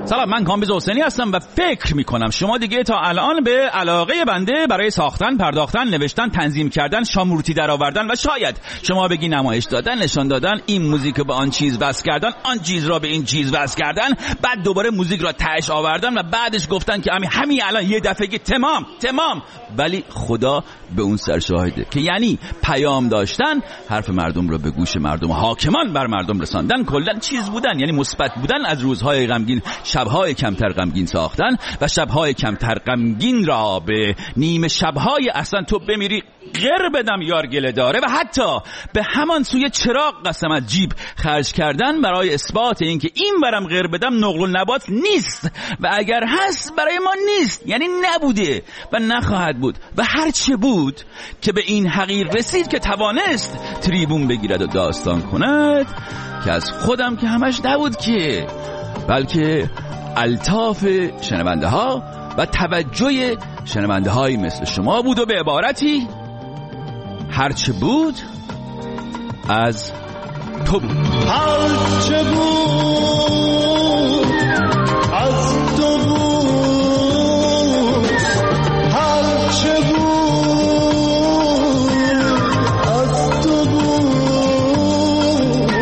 سلام، من کامبیز حسینی هستم و فکر میکنم شما دیگه تا الان به علاقه بنده برای ساختن، پرداختن، نوشتن، تنظیم کردن، شامورتی در آوردن و شاید شما بگی نمایش دادن، نشان دادن، این موزیک به آن چیز وصل کردن، آن چیز را به این چیز وصل کردن، بعد دوباره موزیک را تهش آوردن و بعدش گفتن که همین الان یه دفعه تمام. ولی خدا به اون سر شاهده که یعنی پیام داشتن، حرف مردم رو به گوش مردم، حاکمان بر مردم رساندن، کلا چیز بودن، یعنی مثبت بودن، از روزهای غمگین شبهای کمتر غمگین ساختن و شبهای کمتر غمگین را به نیمه شبهای اصلا تو بمیری غیر بدم یار گله داره و حتی به همان سوی چراغ قسم از جیب خرج کردن برای اثبات اینکه این برم غیر بدم نقل و نبات نیست و اگر هست برای ما نیست، یعنی نبوده و نخواهد بود و هر چه بود که به این حقیر رسید که توانست تریبون بگیرد و داستان کند که از خودم که همش نبود که، بلکه الطاف شنونده ها و توجه شنونده های مثل شما بود و به عبارتی هرچه بود از تو بود. هرچه بود از تو بود، هرچه بود از تو بود،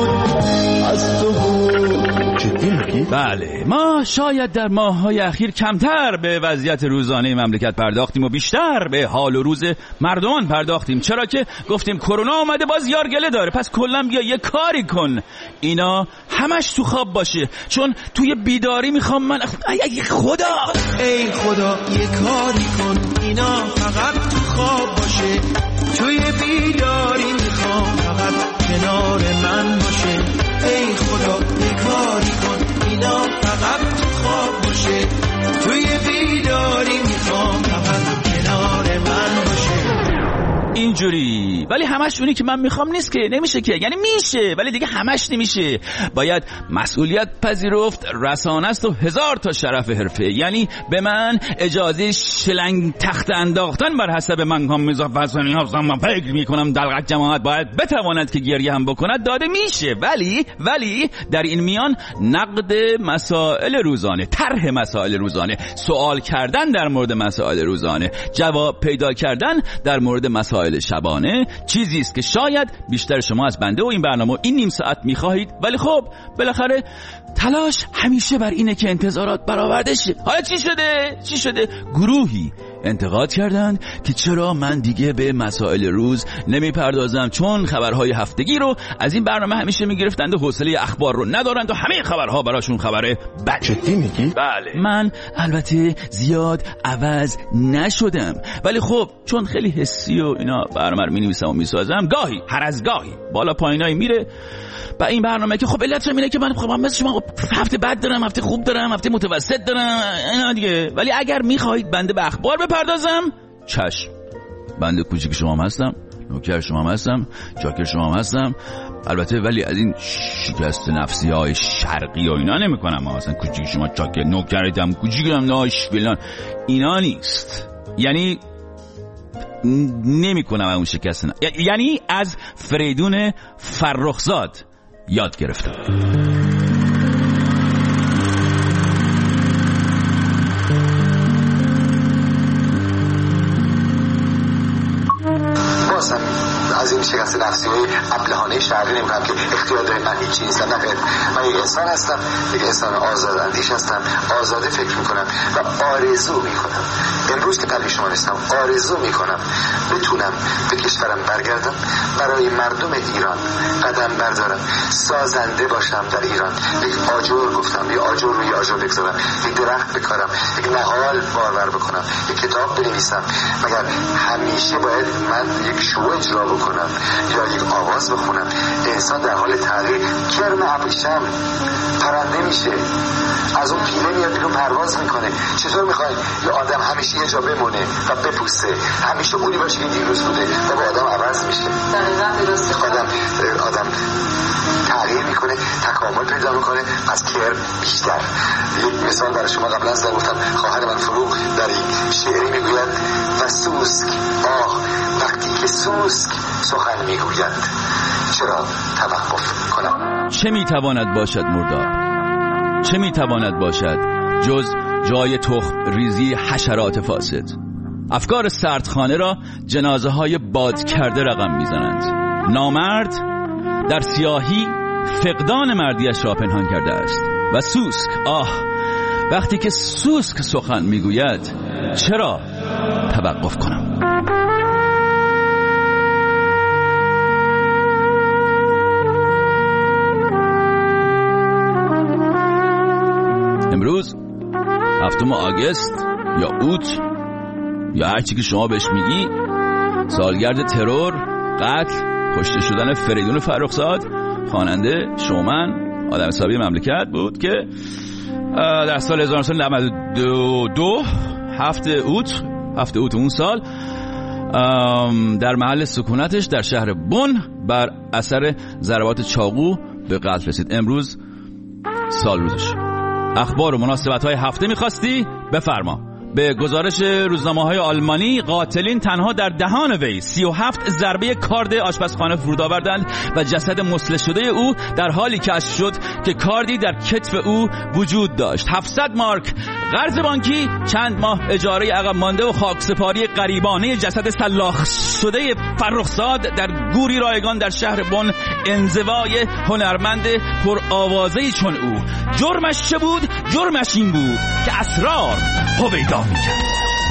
از تو بود. جدی میگی؟ بله، ما شاید در ماه‌های اخیر کمتر به وضعیت روزانه مملکت پرداختیم و بیشتر به حال و روز مردمان پرداختیم، چرا که گفتیم کرونا اومده باز یار گله داره، پس کلا بیا یه کاری کن اینا همش تو خواب باشه، چون توی بیداری میخوام من ای خدا یه کاری کن اینا فقط تو خواب باشه، توی بیداری میخوام فقط کنار من باشه، ای خدا یه کاری کن اینا فقط تو خواب باشه، توی بیداری میخوام فقط کنار من باشه. اینجوری. ولی همش اونی که من میخوام نیست که، نمیشه که، یعنی میشه ولی دیگه همش نمیشه، باید مسئولیت پذیرفت، رسانه است و 1000 تا شرف حرفه، یعنی به من اجازه شلنگ تخت انداختن بر حسب من هم مزافزانی ها من فکر میکنم دلغت جماعت باید بتواند که گریه هم بکند داده میشه، ولی در این میان نقد مسائل روزانه، طرح مسائل روزانه، سوال کردن در مورد مسائل روزانه، جواب پیدا کردن در مورد مسائل شبانه چیزی است که شاید بیشتر شما از بنده و این برنامه این نیم ساعت میخواهید، ولی خب بالاخره تلاش همیشه بر اینه که انتظارات برآورده شه. حالا چی شده؟ گروهی انتقاد کردند که چرا من دیگه به مسائل روز نمیپردازم، چون خبرهای هفتگی رو از این برنامه همیشه میگرفتند و حوصله اخبار رو ندارند و همه خبرها براشون خبره بد. جدی میگی؟ بله. من البته زیاد عوض نشدم، ولی خب چون خیلی حسی و اینا برنامه رو مینویسم و میسازم، گاهی هر از گاهی بالا پایینایی میره با این برنامه که خب علت اینه که من خب مثل شما هفته بد دارم، هفته خوب دارم، هفته متوسط دارم اینا دیگه، ولی اگر میخواهید بنده به اخبار بپردازم چشم، بنده کوچیک شما هم هستم، نوکر شما هم هستم، چاکر شما هم هستم، البته ولی از این شکست نفسی های شرقی و اینا نمی کنم، مثلا کوچیک شما چاکر نوکرتم کوچیکم ناش فلان اینا نیست، یعنی نمی کنم اون شکست یعنی از فریدون فرخزاد یاد گرفتم. از این شکست نفسی های ابلهانه شرقی نمی‌کنم که اختیار داره، من هیچی نیستم، نه من یک انسان هستم، یک انسان آزاد اندیش هستم، آزاده فکر میکنم و آرزو میکنم، امروز که پدر شما نیستم آرزو میکنم بتونم به کشورم برگردم، برای مردم ایران قدم بردارم، سازنده باشم در ایران، یک آجر گفتم، یک آجر روی آجر بگذارم، یک درخت بکارم، یک نهال بارور بکنم، یک کتاب بنویسم، مگر همیشه باید من یک شو اجرا بکنم یا یک آواز بخونم؟ انسان در حال تغییر، کرم ابریشم پرنده میشه، از اون پیله میاد بیرون پرواز میکنه، چطور میخوای یه آدم همیشه یه جا بمونه و بپوسته، همیشه اونی باشه که دیروز بوده و با آدم عوض میشه، آدم تغییر میکنه، تکامل پیدا میکنه، از کرم بیشتر. یک مثال برای شما قبلا از گفتم، خواهر من فروغ در این شعری میگوید و سوسک وقتی که سوسک سخن میگوید چرا توقف کنم؟ چه میتواند باشد مردار؟ چه میتواند باشد جز جای تخم ریزی حشرات فاسد؟ افکار سردخانه را جنازه های باد کرده رقم میزنند. نامرد در سیاهی فقدان مردیش را پنهان کرده است و سوسک، وقتی که سوسک سخن میگوید چرا توقف کنم؟ امروز 7 آگوست یا اوت یا هرچی که شما بهش میگی، سالگرد ترور، قتل، کشته شدن فریدون فرخزاد، خواننده، شومن، آدم حسابی مملکت بود که در سال 1992 7 اوت اون سال در محل سکونتش در شهر بن بر اثر ضربات چاقو به قتل رسید. امروز سال روزش. اخبار و مناسبت‌های هفته می‌خواستی؟ بفرما. به گزارش روزنامه‌های آلمانی، قاتلین تنها در دهان وی 37 ضربه کارد آشپزخانه فرود آوردند و جسد مسلح شده او در حالی کشف شد که کاردی در کتف او وجود داشت. 700 مارک قرض بانکی، چند ماه اجاره عقب مانده و خاکسپاری غریبانه جسد سلاخ شده فرخزاد در گوری رایگان در شهر بن، انزوای هنرمند پرآوازه‌ای چون او. جرمش چه بود؟ جرمش این بود که اسرار هویدا می‌کرد.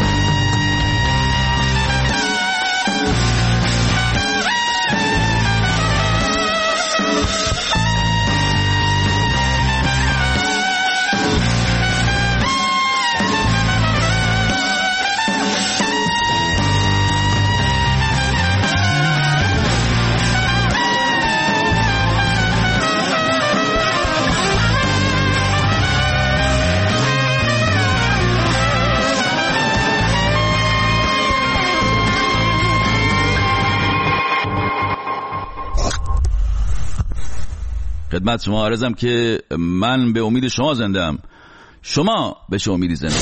خدمت شما عرضم که من به امید شما زنده‌ام. شما به چه امیدی زنده؟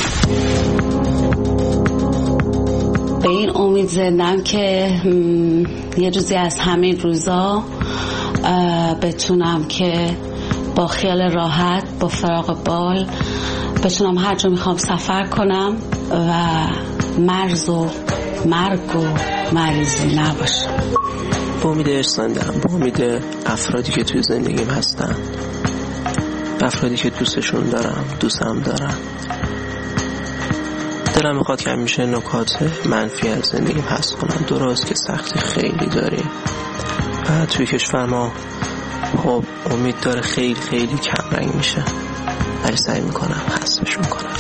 به این امید زندم که یه روزی از همین روزا بتونم که با خیال راحت، با فراغ بال بتونم هر جا میخوام سفر کنم و مرز و مرگ و مریضی نباشه. با امید ارساندم، با امید افرادی که توی زندگیم هستن، افرادی که دوستشون دارم، دوستم دارم. دلم میخواد که همیشه نکات منفی از زندگیم حذف کنم. درست که سختی خیلی داریم و توی کشور ما خب امید داره خیلی خیلی کم رنگ میشه، ولی سعی میکنم حذفش میکنم.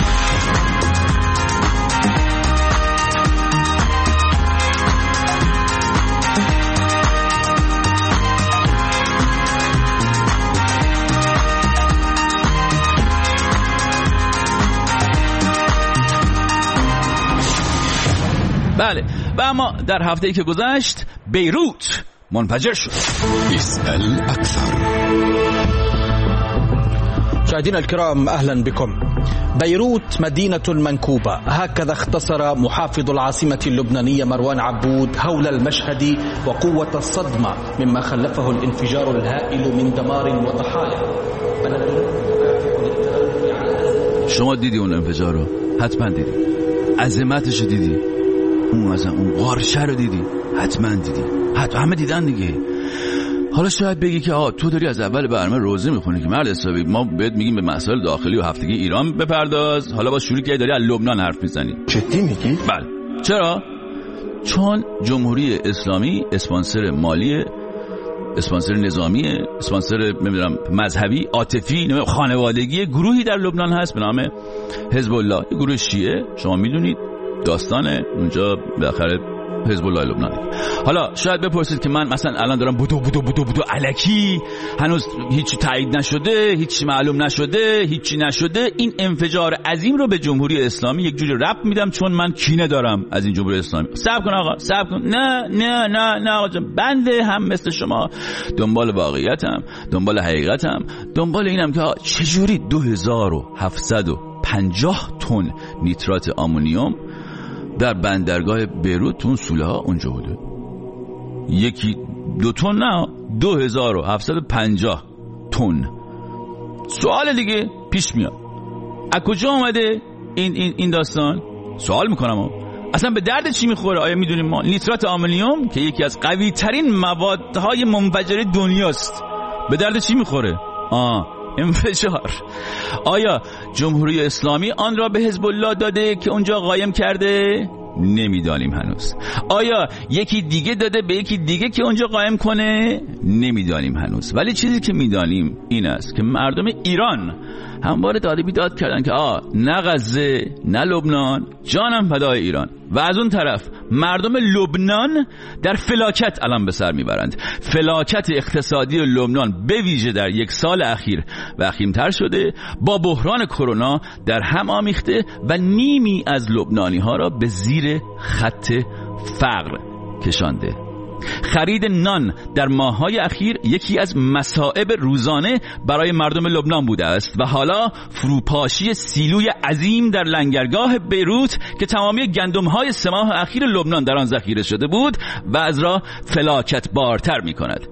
بله، و اما در هفته‌ای که گذشت بیروت منفجر شد. اسأل أكثر. مشاهدينا الكرام أهلا بكم. بيروت مدينة منكوبة، هكذا اختصر محافظ العاصمة اللبنانية مروان عبود هول المشهد وقوة الصدمة مما خلفه الانفجار الهائل من دمار وضحايا. شما دیدی اون انفجار رو؟ حتما دیدی. عظمتش رو دیدی. اون قارشه رو دیدی؟ حتما دیدی. همه دیدن دیگه. حالا شاید بگی که تو داری از اول برنامه روزه میخونی که مرد حسابی ما بهت میگیم به مسائل داخلی و هفتگی ایران بپرداز، حالا با شروع که داری از لبنان حرف میزنی. جدی میگی؟ بله. چرا؟ چون جمهوری اسلامی اسپانسر مالی، اسپانسر نظامی، اسپانسر نمیدونم مذهبی، عاطفی، خانوادگی گروهی در لبنان هست به نام حزب الله، یه گروه شیعه. شما میدونید داستانه اونجا بالاخره حزب الله لبنان. حالا شاید بپرسید که من مثلا الان دارم بودو الکی، هنوز هیچی تایید نشده، هیچی معلوم نشده، هیچی نشده. این انفجار عظیم رو به جمهوری اسلامی یک جوری ربط میدم چون من کینه دارم از این جمهوری اسلامی. صبر کن آقا، صبر کن. نه آقا جان، بنده هم مثل شما دنبال واقعیتم، دنبال حقیقتم، دنبال اینم که چجوری 2750 تن نیترات آمونیوم در بندرگاه بیروت اون سوله ها اونجا بوده. یکی 2 تن نه، 2750 تن سوال دیگه پیش میاد، از کجا اومده این داستان؟ سوال میکنم اصلا به درد چی میخوره؟ آیا میدونیم ما نیترات آمونیوم که یکی از قوی ترین موادهای منفجره دنیاست به درد چی میخوره؟ انفجار. آیا جمهوری اسلامی آن را به حزب الله داده که اونجا قایم کرده؟ نمیدانیم هنوز. آیا یکی دیگه داده به یکی دیگه که اونجا قایم کنه؟ نمیدانیم هنوز. ولی چیزی که میدانیم این است که مردم ایران همواره داد و بیداد کردن که نه غزه نه لبنان، جانم فدای ایران. و از اون طرف مردم لبنان در فلاکت الان به سر میبرند. فلاکت اقتصادی لبنان به ویژه در یک سال اخیر وخیم‌تر شده، با بحران کرونا در هم آمیخته و نیمی از لبنانی ها را به زیر خط فقر کشانده. خرید نان در ماه‌های اخیر یکی از مصائب روزانه برای مردم لبنان بوده است و حالا فروپاشی سیلوی عظیم در لنگرگاه بیروت که تمامی گندم‌های 3 ماه اخیر لبنان در آن ذخیره شده بود و از را فلاکت بارتر می‌کند.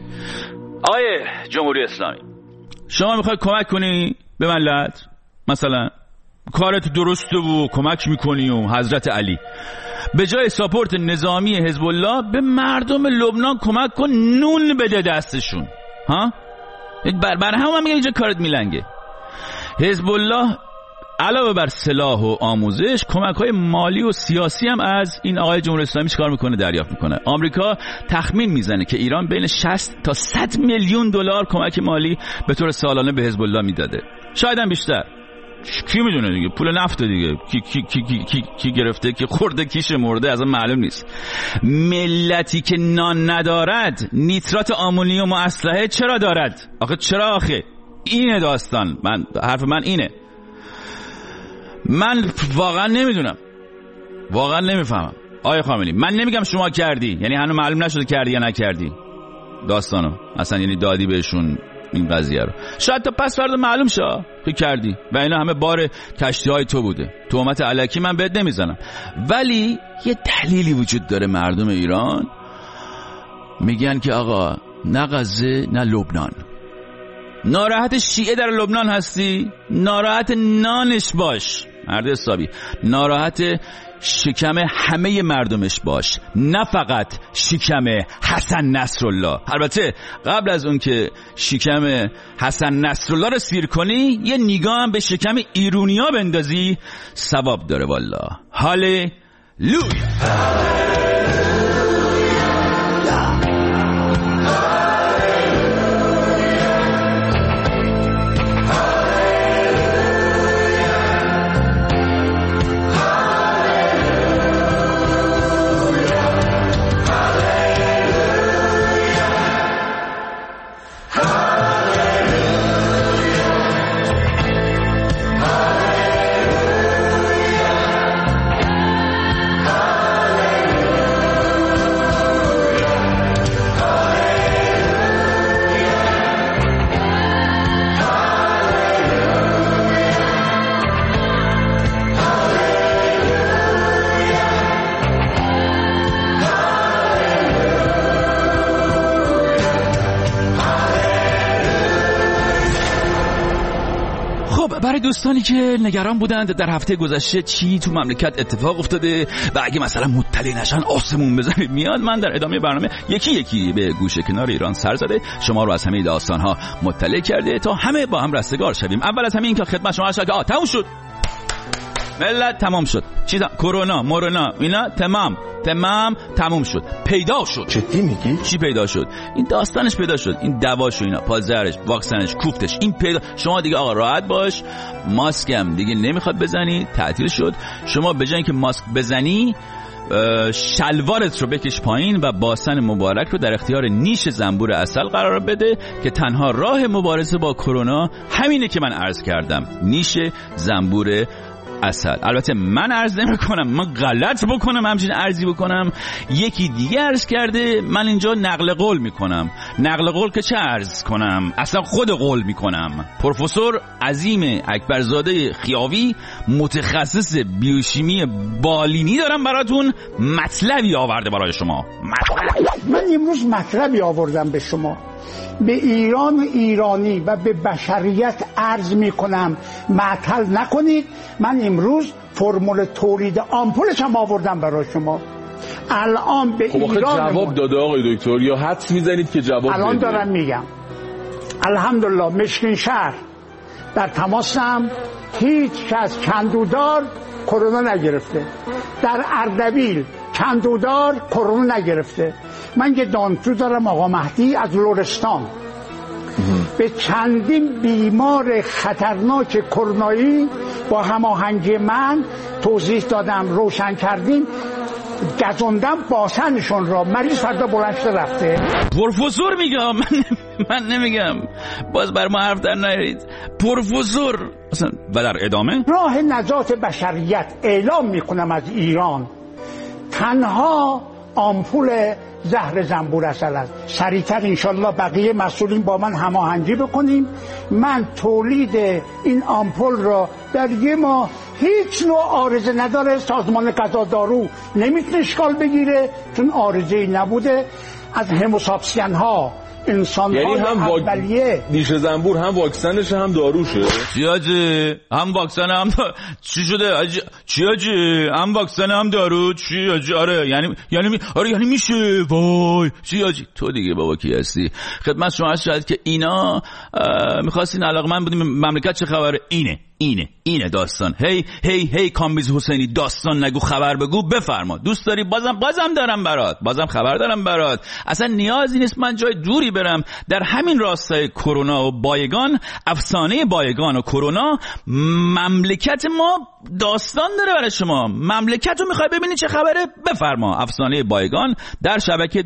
آیه جمهوری اسلامی، شما می‌خوای کمک کنی به ملت؟ مثلا کارت درسته و کمک می‌کنی و حضرت علی، به جای ساپورت نظامی حزب الله به مردم لبنان کمک کن، نون بده دستشون. بر همه میگم اینجا کارت میلنگه. حزب الله علاوه بر سلاح و آموزش کمک‌های مالی و سیاسی هم از این آقای جمهوری اسلامی چیکار میکنه؟ دریافت میکنه. آمریکا تخمین میزنه که ایران بین 60 تا 100 میلیون دلار کمک مالی به طور سالانه به حزب الله میداده، شاید هم بیشتر. کی میدونه دیگه، پول نفت دیگه، کی گرفته، کی خورده، کی شمرده، اصلا معلوم نیست. ملتی که نان ندارد نیترات آمونیوم و اسلحه چرا دارد؟ چرا اینه داستان. حرف من اینه. من واقعا نمیدونم، واقعا نمیفهمم. آیه خامنه‌ای، من نمیگم شما کردی، یعنی هنوز معلوم نشده کردی یا نکردی داستانو اصلا، یعنی دادی بهشون این قضیه رو. شاید تا پس فردا معلوم شه که کردی و اینا همه بار کشتی‌های تو بوده. تهمت الکی من بهت نمیزنم، ولی یه دلیلی وجود داره. مردم ایران میگن که آقا نه غزه نه لبنان. ناراحت شیعه در لبنان هستی؟ ناراحت نانش باش مرد حسابی، ناراحت شکم همه مردمش باش، نه فقط شکم حسن نصرالله. البته قبل از اون که شکم حسن نصرالله رو سیر کنی یه نگاه هم به شکم ایرونیا بندازی، ثواب داره والله. هاللویا. برای دوستانی که نگران بودند در هفته گذشته چی تو مملکت اتفاق افتاده و اگه مثلا مطلع نشن آسمون بزنید میاد، من در ادامه برنامه یکی یکی به گوشه کنار ایران سر زده شما رو از همه داستان‌ها مطلع کرده تا همه با هم رستگار شویم. اول از همه این که خدمت شما عرض که تموم شد ملت، تمام شد کرونا مورونا اینا تمام شد، پیدا شد. جدی میگی؟ چی پیدا شد؟ این داستانش پیدا شد، این دواش و اینا، پازرش، واکسنش، کوفتش، این پیدا. شما دیگه آقا راحت باش، ماسکم دیگه نمیخواد بزنی، تعطیل شد. شما به جای اینکه ماسک بزنی شلوارت رو بکش پایین و باسن مبارک رو در اختیار نیش زنبور عسل قرار بده که تنها راه مبارزه با کرونا همینه که من عرض کردم، نیش زنبور عسل. البته من عرض نمی کنم، من غلط بکنم همچین عرضی بکنم، یکی دیگه عرض کرده، من اینجا نقل قول میکنم. نقل قول که چه عرض کنم، اصلا خود قول میکنم. پروفسور عظیم اکبرزاده خیاوی، متخصص بیوشیمی بالینی دارم براتون مطلبی آورده برای شما. من امروز مطلبی آوردم به شما. به ایران و ایرانی و به بشریت عرض میکنم معطل نکنید. من امروز فرمول تولید آمپولش هم آوردم برای شما. الان به ایران جواب داده آقای دکتر یا حدس میزنید که جواب الان دارم میگم. الحمدلله مشکین شهر در تماسم، هیچ کس کندودار کرونا نگرفته. در اردبیل کندودار کرونا نگرفته. من یه دانشجو دارم آقا مهدی از لرستان، به چندین بیمار خطرناک کرونایی با هماهنگی من توضیح دادم، روشن کردیم، گزوندم باسنشون را. مریض فردا بلند شده رفته. پروفسور میگم، من نمیگم، باز بر ما حرف در نیارید. پروفسور اصلا. و در ادامه راه نجات بشریت اعلام میکنم از ایران تنها آمپول زهر زنبور عسل است. سریعتر انشالله بقیه مسئولین با من هماهنگی بکنیم. من تولید این آمپول را در یه ماه، هیچ نوع عارضه نداره، سازمان غذا دارو نمیتونه اشکال بگیره چون عارضه‌ای نبوده. از هموساپسین ها، انسان یعنی های اولیه، نیش زنبور هم واکسنش هم داروشه. چی آجی؟ هم واکسن هم چی شده آجی؟ چی آجی؟ هم واکسن هم دارو چی آجی؟ آره یعنی میشه. وای چی آجی؟ تو دیگه بابا کی هستی؟ خدمت شما عرض شد که اینا میخواستین علاقمند بودیم مملکت چه خبره. اینه داستان. هی کامبیز حسینی داستان نگو، خبر بگو، بفرما. دوست داری بازم دارم برات، بازم خبر دارم برات. اصلا نیازی نیست من جای دوری برم. در همین راستای کرونا و بایگان، افسانه بایگان و کرونا، مملکت ما داستان داره برای شما. مملکت رو میخوای ببینی چه خبره؟ بفرما. افسانه بایگان در شبکه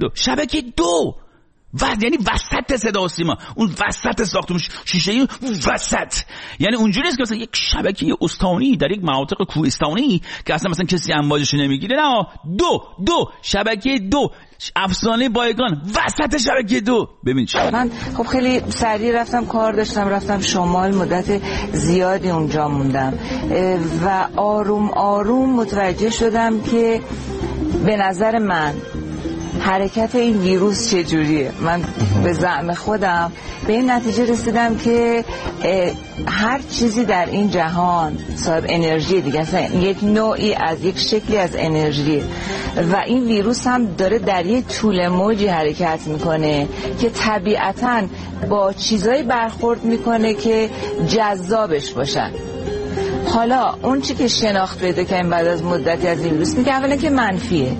2 یعنی وسط صدا و سیما، اون وسط ساختمون شیشه‌ای وسط. یعنی اونجوری نیست که مثلا یک شبکه استانی در یک مناطق کوهستانی که اصلا مثلا کسی امواجش نمیگیره. نه، دو شبکه 2 افسانه بایگان وسط شبکه 2. ببین چه. من خب خیلی سریع رفتم، کار داشتم، رفتم شمال، مدت زیادی اونجا موندم و آروم متوجه شدم که به نظر من حرکت این ویروس چجوریه. من به زعم خودم به این نتیجه رسیدم که هر چیزی در این جهان صاحب انرژی دیگه، اصلا یک نوعی از یک شکلی از انرژی و این ویروس هم داره در یک طول موجی حرکت میکنه که طبیعتاً با چیزایی برخورد میکنه که جذابش باشن. حالا اون چی که شناخت پیدا کردیم بعد از مدتی از این ویروس میگه اولا که منفیه،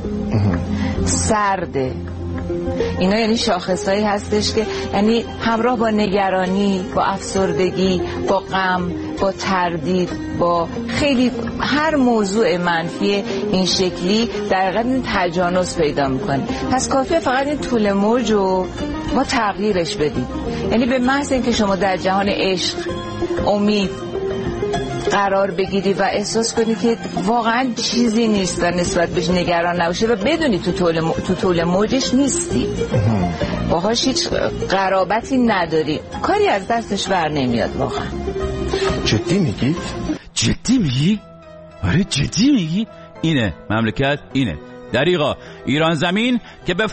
سرده. اینا یعنی شاخصایی هستش که یعنی همراه با نگرانی، با افسردگی، با غم، با تردید، با خیلی هر موضوع منفی این شکلی در حقیقت این تجانس پیدا میکنه. پس کافیه فقط این طول موج رو ما تغییرش بدیم. یعنی به محض اینکه شما در جهان عشق، امید قرار بگیری و احساس کنی که واقعا چیزی نیست و نسبت بهش نگران نباشی و بدونی تو طول موجش نیستی، باهاش هیچ قرابتی نداری، کاری از دستش بر نمیاد. واقعا جدی میگی؟ جدی میگی؟ آره جدی میگی؟ اینه مملکت، اینه دریغا ایران زمین که به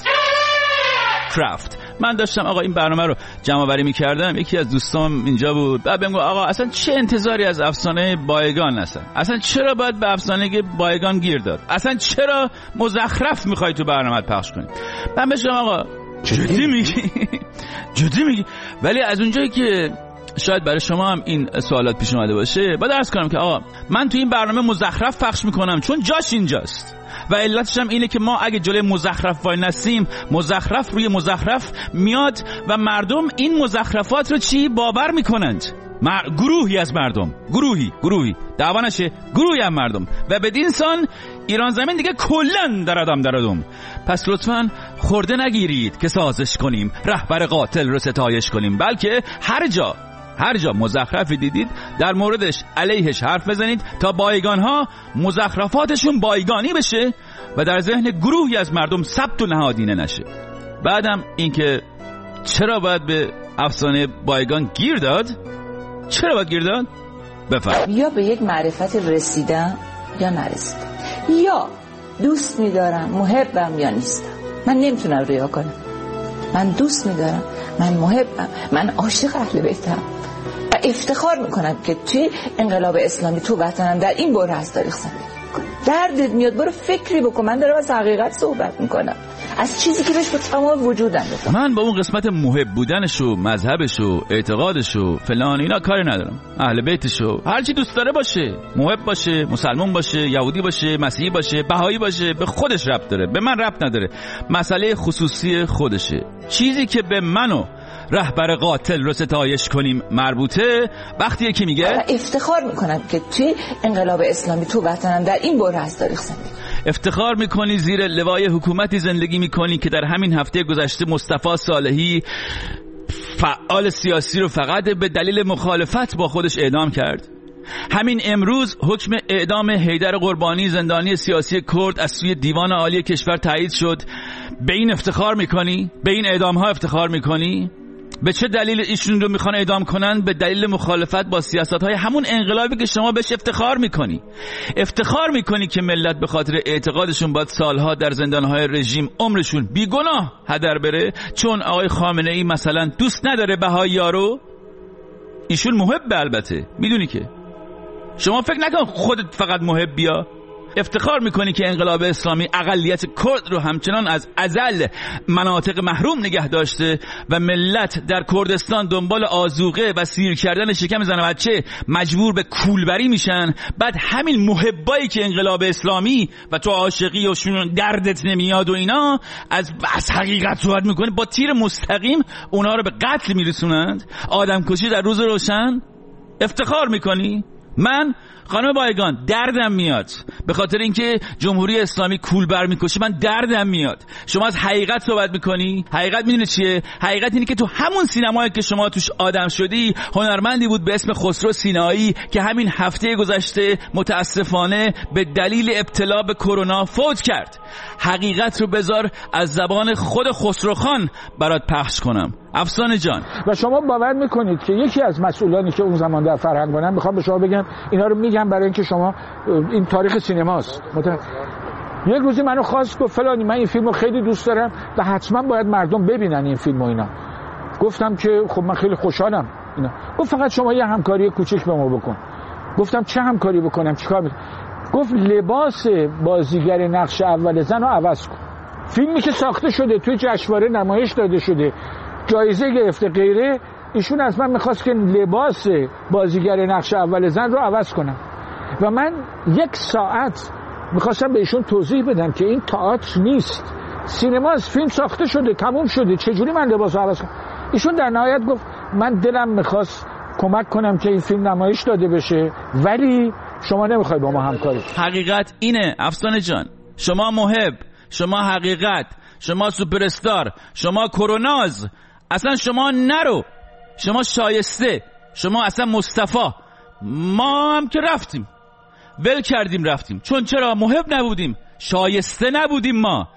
کرافت. من داشتم آقا این برنامه رو جمع آوری می‌کردم، یکی از دوستام اینجا بود، بعد بهم گفت آقا اصلا چه انتظاری از افسانه بایگان هست؟ اصلا چرا باید به افسانه بایگان گیر داد؟ اصلا چرا مزخرف می‌خوای تو برنامه‌ت پخش کنی؟ من بهش گفتم آقا جدی میگی؟ جدی میگی؟ ولی از اونجایی که شاید برای شما هم این سوالات پیش اومده باشه، باید عرض کنم که آقا من تو این برنامه مزخرف پخش میکنم چون جاش اینجاست و علتش هم اینه که ما اگه جلوی مزخرف وای نسیم، مزخرف روی مزخرف میاد و مردم این مزخرفات رو چی باور میکنند. گروهی از مردم، گروهی دعوا نشه، گروهی از مردم و بدین سان ایران زمین دیگه کلن درادم. پس لطفاً خورده نگیرید که سازش کنیم، رهبر قاتل رو ستایش کنیم، بلکه هر جا مزخرفی دیدید در موردش علیهش حرف بزنید تا بایگان ها مزخرفاتشون بایگانی بشه و در ذهن گروهی از مردم ثبت و نهادینه نشه. بعدم اینکه چرا باید به افسانه بایگان گیر داد؟ بفرم. یا به یک معرفت رسیدم یا نرسیدم، یا دوست می‌دارم، محبم یا نیستم. من نمیتونم ریا کنم. من دوست می‌دارم من محبم، من عاشق اهل بیتم و افتخار میکنم که توی انقلاب اسلامی تو وطنم در این بره از تاریخ زندگی میکنم. دردت میاد، برو فکری بکن. من دارم از حقیقت صحبت میکنم، از چیزی که بهش با تمام وجودم بکنم. من با اون قسمت محب بودنشو، مذهبشو، اعتقادشو، فلان اینا کاری ندارم. اهل بیتشو، هر چی دوست داره باشه، محب باشه، مسلمان باشه، یهودی باشه، مسیحی باشه، بهایی باشه، به خودش ربط داره، به من ربط نداره. مسئله خصوصی خودشه. چیزی که به منو رهبر قاتل رو ستایش کنیم مربوطه وقتیه که میگه افتخار میکنم که توی انقلاب اسلامی تو وطنم در این بره از تاریخ زندگی. افتخار میکنی زیر لوای حکومتی زندگی میکنی که در همین هفته گذشته مصطفی صالحی فعال سیاسی رو فقط به دلیل مخالفت با خودش اعدام کرد. همین امروز حکم اعدام حیدر قربانی زندانی سیاسی کرد از سوی دیوان عالی کشور تایید شد. به این افتخار میکنی؟ به این اعدام ها افتخار میکنی؟ به چه دلیل ایشون رو میخوان اعدام کنن؟ به دلیل مخالفت با سیاست‌های همون انقلابی که شما بهش افتخار میکنی. افتخار میکنی که ملت به خاطر اعتقادشون باید سالها در زندان‌های رژیم عمرشون بیگناه هدر بره چون آقای خامنه‌ای مثلا دوست نداره بهایی‌ها رو. ایشون محبه، البته میدونی که. شما فکر نکن خودت فقط محبیا. افتخار میکنی که انقلاب اسلامی اقلیت کرد رو همچنان از ازل مناطق محروم نگه داشته و ملت در کردستان دنبال آذوقه و سیر کردن شکم زن و بچه مجبور به کولبری میشن. بعد همین محبایی که انقلاب اسلامی و تو عاشقی و شون دردت نمیاد و اینا از حقیقت صحبت میکنی، با تیر مستقیم اونا رو به قتل میرسونند، آدم کشی در روز روشن. افتخار میکنی؟ من خانم بایگان دردم میاد به خاطر اینکه جمهوری اسلامی کولبر میکشه. من دردم میاد. شما از حقیقت صحبت میکنی. حقیقت میدونی چیه؟ حقیقت اینه که تو همون سینمایی که شما توش آدم شدی هنرمندی بود به اسم خسرو سینایی که همین هفته گذشته متاسفانه به دلیل ابتلا به کرونا فوت کرد. حقیقت رو بذار از زبان خود خسروخان برات پخش کنم. افسانه جان، و شما باور میکنید که یکی از مسئولانی که اون زمان در فرهنگ بودن، میخوام به شما بگم اینا رو میگم برای اینکه شما این تاریخ سینماست. یک روزی منو خواست، گفت فلانی من این فیلمو خیلی دوست دارم و حتما باید مردم ببینن این فیلمو اینا. گفتم که خب من خیلی خوشحالم اینا. گفت فقط شما یه همکاری کوچیک به ما بکن. گفتم چه همکاری بکنم؟ چیکار میکنم؟ گفت لباس بازیگر نقش اول زن رو عوض کن. فیلمی که ساخته شده توی جشنواره نمایش داده شده، جایزه گرفته غیره، ایشون از من میخواست که لباس بازیگر نقش اول زن رو عوض کنم و من 1 ساعت میخواستم به ایشون توضیح بدم که این تئاتر نیست، سینماست، فیلم ساخته شده، تموم شده، چجوری من لباس رو عوض کنم؟ ایشون در نهایت گفت من دلم میخواست کمک کنم که این فیلم نمایش داده بشه ولی شما نمیخوای با ما همکاری. حقیقت اینه افسانه جان. شما محب، شما حقیقت، شما سوپرستار، شما کروناز، اصلا شما نرو، شما شایسته، شما اصلا مصطفی. ما هم که رفتیم، ول کردیم رفتیم. چون چرا؟ محب نبودیم، شایسته نبودیم ما.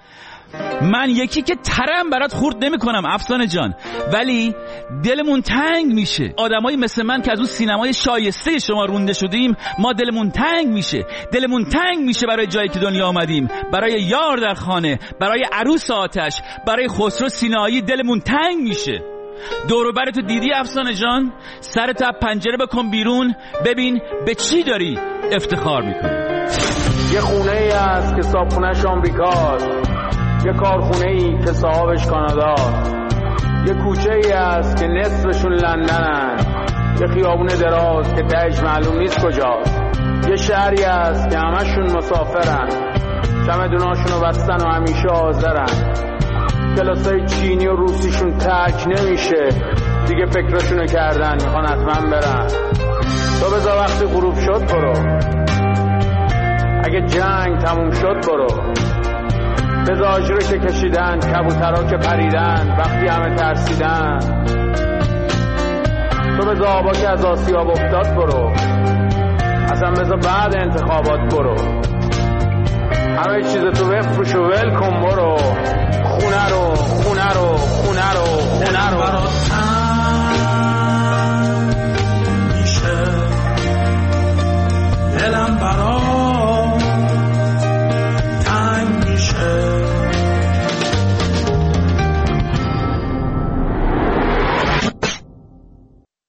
من یکی که ترم برات خورد نمی کنم افسانه جان، ولی دلمون تنگ میشه. آدمایی مثل من که از اون سینمای شایسته شما رونده شدیم، ما دلمون تنگ میشه. دلمون تنگ میشه برای جایی که دنیا آمدیم، برای یار در خانه، برای عروس آتش، برای خسرو سینایی دلمون تنگ میشه. دور و برتو دیدی افسانه جان؟ سرت از پنجره بکن بیرون، ببین به چی داری افتخار میکنی. یه خونه ای هست که صاحبخونه‌اش آمریکاست، یه کارخونه ای که صاحبش کاناداست، یه کوچه ای هست که نصفشون لندنن، یه خیابون دراز که تهش معلوم نیست کجاست، یه شهری هست که همشون مسافرن، چمدوناشونو بستن و همیشه حاضرن، کلاسای چینی و روسیشون تک نمیشه، دیگه فکرشونو کردن میخوان حتما برن. تو بذار وقتی غروب شد برو، اگه جنگ تموم شد برو، بذار آجرو که کشیدن، کبوترها که پریدن وقتی همه ترسیدن، تو بذار آبا که از آسیاب افتاد برو، اصلا بذار بعد انتخابات برو، همه چیز تو بفروش و ول کن برو، خونه رو خونه رو خونه رو خونه رو